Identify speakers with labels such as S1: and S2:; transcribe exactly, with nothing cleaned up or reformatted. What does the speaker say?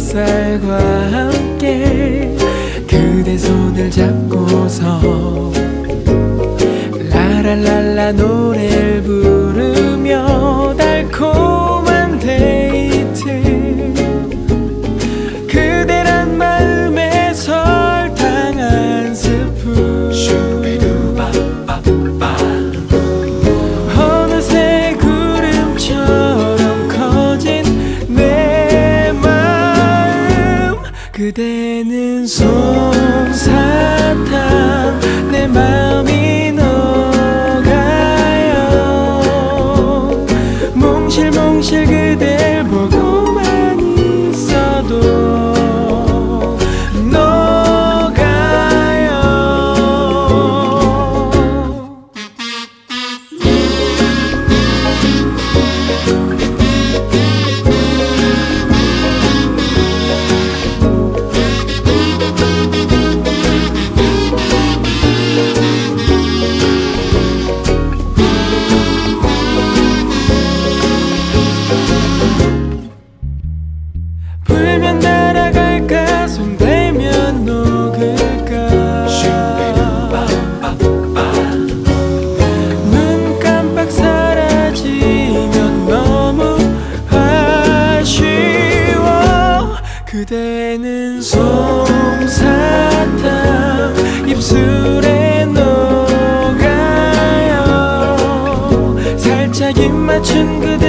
S1: 햇살과 함께 그대 손을 잡고서 라랄랄라 노래를 부르며 달콤한 데이트, 그대란 마음에 설탕 한 스푼, 어느새 구름처럼 커진 내 마음. 그대는 솜사탕, 내 마음이 녹아요. 몽실몽실 그댈 보고만 있어도 불면 날아갈까, 손대면 녹을까, 눈 깜빡 사라지면 너무 아쉬워. 그대는 솜사탕, 입술에 녹아요. 살짝 입 맞춘 그대